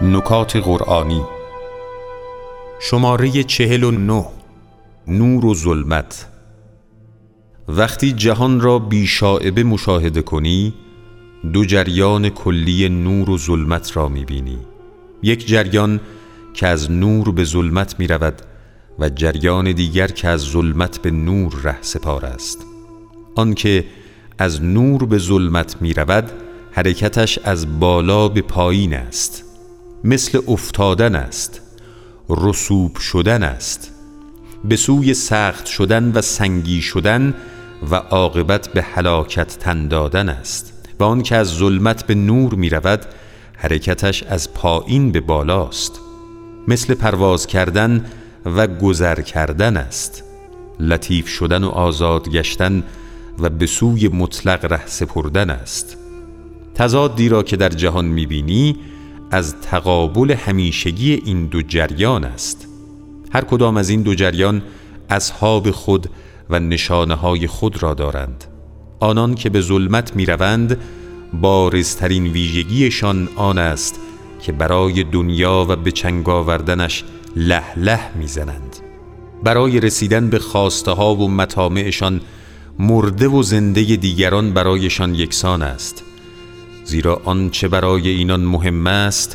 نکات قرآنی. شماره 49. نور و ظلمت. وقتی جهان را بی‌شائبه مشاهده کنی، دو جریان کلی نور و ظلمت را می‌بینی. یک جریان که از نور به ظلمت می‌رود و جریان دیگر که از ظلمت به نور ره سپار است. آن که از نور به ظلمت می‌رود، حرکتش از بالا به پایین است، مثل افتادن است، رسوب شدن است، به سوی سخت شدن و سنگی شدن و عاقبت به هلاکت تن دادن است. و آن که از ظلمت به نور می رود، حرکتش از پایین به بالاست، مثل پرواز کردن و گذر کردن است، لطیف شدن و آزاد گشتن و به سوی مطلق ره سپردن است. تضادی را که در جهان می بینی از تقابل همیشگی این دو جریان است. هر کدام از این دو جریان اصحاب خود و نشانه‌های خود را دارند. آنان که به ظلمت می روند، بارزترین ویژگیشان آن است که برای دنیا و به چنگ آوردنش له له می زنند. برای رسیدن به خواسته ها و مطامعشان مرده و زنده دیگران برایشان یکسان است، زیرا آنچه برای اینان مهم است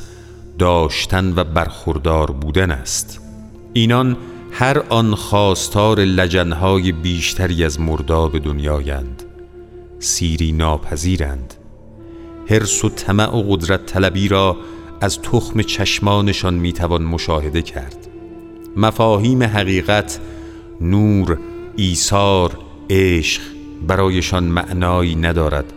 داشتن و برخوردار بودن است. اینان هر آن خواستار لجنهای بیشتری از مرداب دنیایند، سیری ناپذیرند. حرص و طمع و قدرت طلبی را از تخم چشمانشان میتوان مشاهده کرد. مفاهیم حقیقت، نور، ایثار، عشق برایشان معنایی ندارد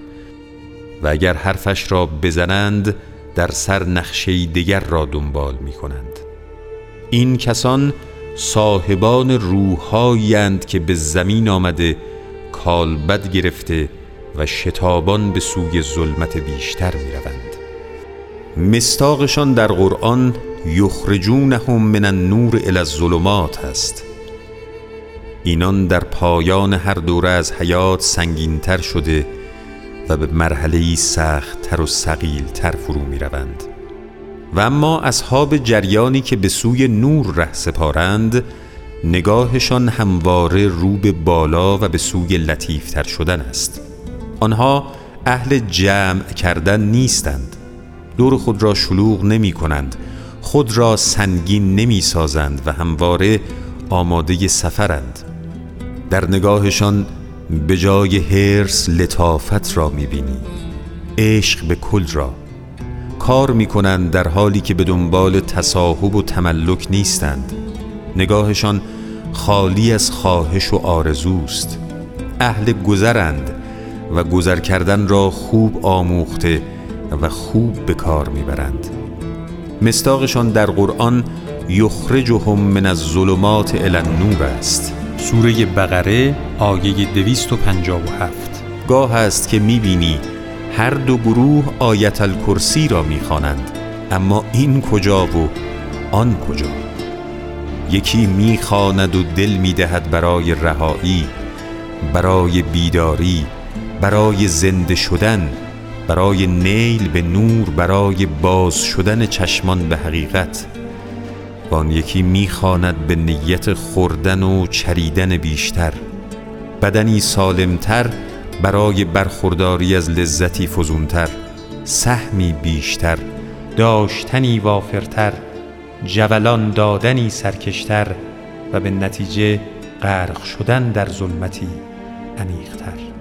و اگر حرفش را بزنند در سر نقشه‌ای دیگر را دنبال می کنند. این کسان صاحبان روح‌هایند که به زمین آمده کالبد گرفته و شتابان به سوی ظلمت بیشتر می روند. مصداقشان در قرآن یخرجونهم من النور الی الظلمات است. اینان در پایان هر دوره از حیات سنگین‌تر شده و به مرحله‌ای سخت‌تر و ثقیل‌تر فرو می‌روند. و اما اصحاب جریانی که به سوی نور ره سپارند، نگاهشان همواره رو به بالا و به سوی لطیف‌تر شدن است. آنها اهل جمع کردن نیستند، دور خود را شلوغ نمی‌کنند، خود را سنگین نمی‌سازند و همواره آماده سفرند. در نگاهشان به جای حرص لطافت را می‌بینی، عشق به کل را. کار می‌کنند در حالی که به دنبال تصاحب و تملک نیستند. نگاهشان خالی از خواهش و آرزوست. اهل گذرند و گذر کردن را خوب آموخته و خوب به کار می‌برند. مصداقشان در قرآن یخرجهم من الظلمات الی النور است. سوره بقره آیه 257. گاه است که می‌بینی هر دو گروه آیت الکرسی را می‌خوانند، اما این کجا و آن کجا؟ یکی می‌خواند و دل می‌دهد برای رهایی، برای بیداری، برای زنده شدن، برای نیل به نور، برای باز شدن چشمان به حقیقت. و آن یکی می‌خواند به نیت خوردن و چریدن بیشتر، بدنی سالمتر برای برخورداری از لذتی فزونتر، سهمی بیشتر، داشتنی وافرتر، جولان دادنی سرکشتر و به نتیجه غرق شدن در ظلمتی عمیق‌تر.